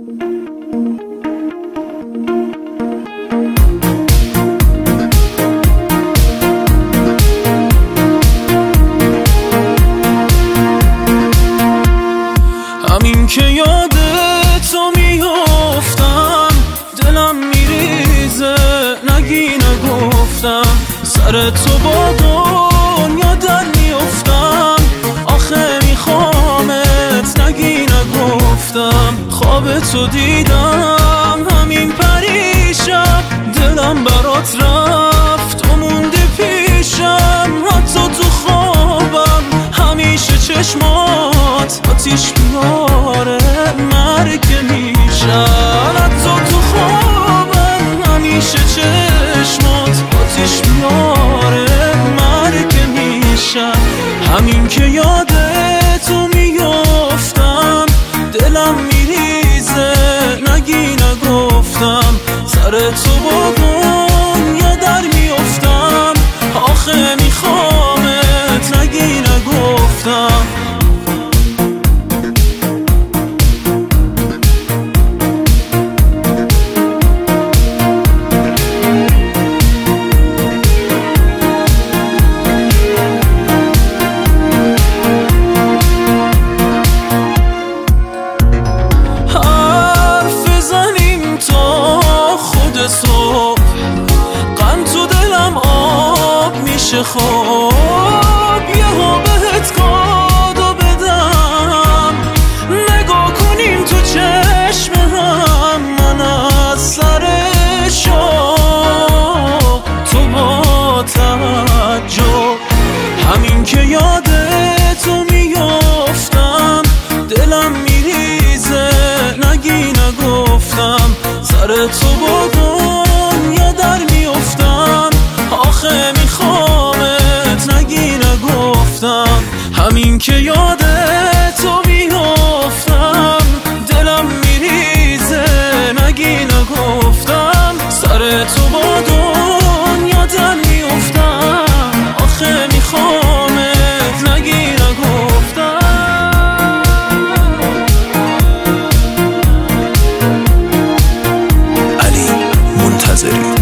همین که یادتو میافتم دلم میریزه، نگی نگفتم سر تو با دنیا در میافتم، آخه میخوامت نگی نگفتم. خواب تو دیدم همین پریشب، دلم برات رفت و موندی پیشم، حتی تو خوابم همیشه چشمات آتیش میاره، مرگ میشن. حتی تو خوابم همیشه چشمات آتیش میاره، مرگ میشن. همین که یادتو میافتم دلم میریزه، نگی نگفتم سر تو با دنیا در میافتم، آخه میخوامت نگی نگفتم. صبح غم تو دلم آب میشه، خواب یه ها بهت کادو بدم، نگاه کنیم تو چشم هم، من از سر شوق تو با تعجب. همین که یادتو میافتم دلم میریزه، نگی نگفتم سر تو با دنیا در میافتم، آخه میخوامت نگی نگفتم. همین که یادتو میافتم دلم میریزه، نگی نگفتم سر تو با دنیا در میافتم، آخه میخوامت نگی نگفتم. علی منتظری